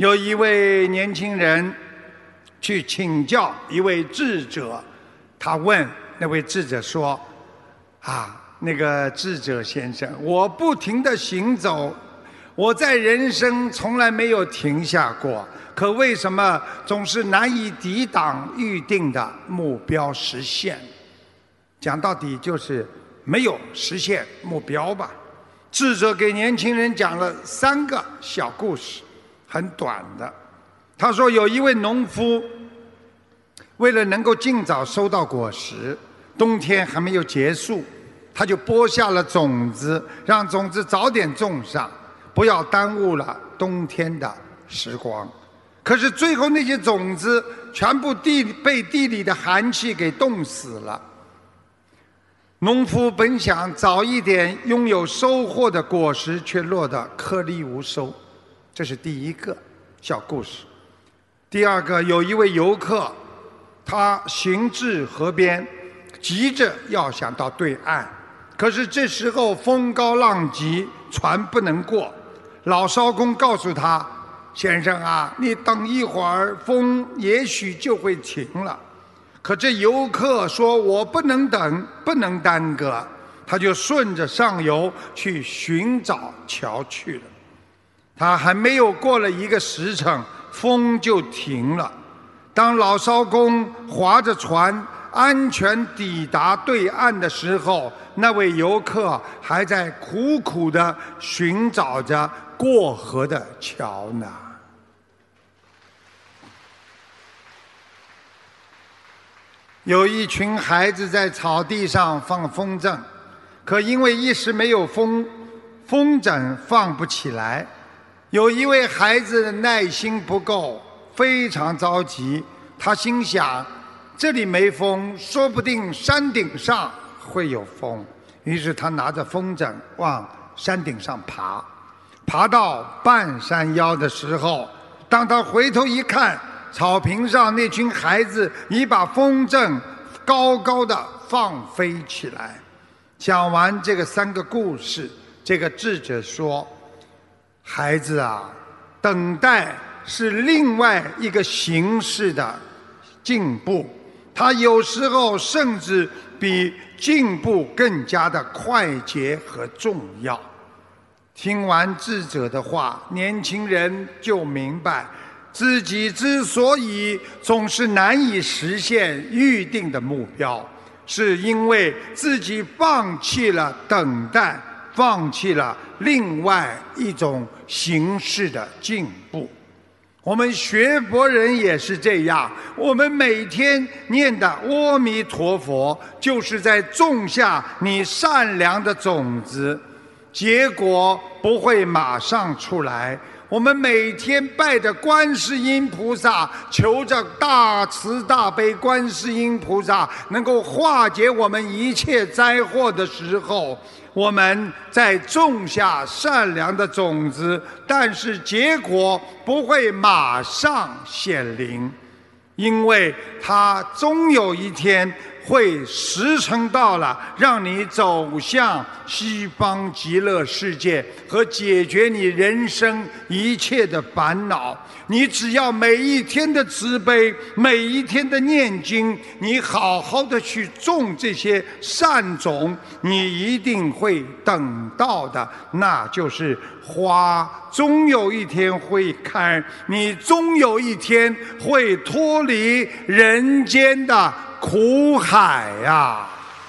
有一位年轻人去请教一位智者，他问那位智者说：“那个智者先生，我不停地行走，我在人生从来没有停下过，可为什么总是难以抵挡预定的目标实现？”讲到底就是没有实现目标吧。智者给年轻人讲了3个小故事，很短的。他说有一位农夫，为了能够尽早收到果实，冬天还没有结束，他就播下了种子，让种子早点种上，不要耽误了冬天的时光。可是最后那些种子全部被地里的寒气给冻死了。农夫本想早一点拥有收获的果实，却落得颗粒无收。这是第一个小故事。第二个，有一位游客，他行至河边，急着要想到对岸，可是这时候风高浪急，船不能过。老艄公告诉他：“先生啊，你等一会儿，风也许就会停了。”可这游客说：“我不能等，不能耽搁。”他就顺着上游去寻找桥去了。他还没有过了1个时辰，风就停了。当老艄公划着船安全抵达对岸的时候，那位游客还在苦苦地寻找着过河的桥呢。有一群孩子在草地上放风筝，可因为一时没有风，风筝放不起来。有一位孩子的耐心不够，非常着急。他心想，这里没风，说不定山顶上会有风。于是他拿着风筝往山顶上爬，爬到半山腰的时候，当他回头一看，草坪上那群孩子已把风筝高高的放飞起来。讲完这个3个故事，这个智者说：“孩子啊，等待是另外一个形式的进步，它有时候甚至比进步更加的快捷和重要。”听完智者的话，年轻人就明白，自己之所以总是难以实现预定的目标，是因为自己放弃了等待，放弃了另外一种形式的进步。我们学佛人也是这样，我们每天念的阿弥陀佛，就是在种下你善良的种子，结果不会马上出来。我们每天拜着观世音菩萨，求着大慈大悲观世音菩萨能够化解我们一切灾祸的时候，我们在种下善良的种子，但是结果不会马上显灵，因为它终有一天会时辰到了，让你走向西方极乐世界和解决你人生一切的烦恼。你只要每一天的慈悲，每一天的念经，你好好的去种这些善种，你一定会等到的，那就是花终有一天会开，你终有一天会脱离人间的苦海呀！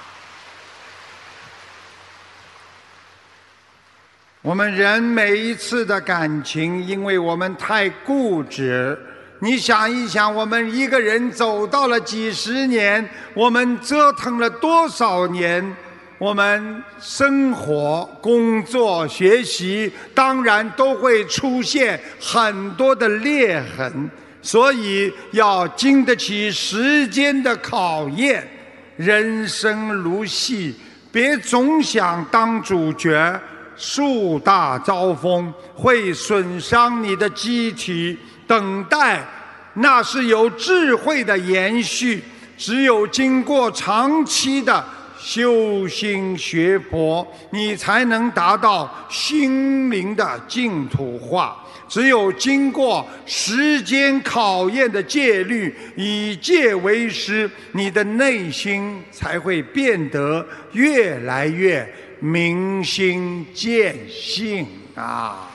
我们人每一次的感情，因为我们太固执。你想一想，我们一个人走到了几十年，我们折腾了多少年，我们生活、工作、学习，当然都会出现很多的裂痕。所以要经得起时间的考验。人生如戏，别总想当主角，树大招风，会损伤你的机体。等待，那是有智慧的延续，只有经过长期的修心学佛，你才能达到心灵的净土化。 只有经过时间考验的戒律，以戒为师，你的内心才会变得越来越明心见性啊！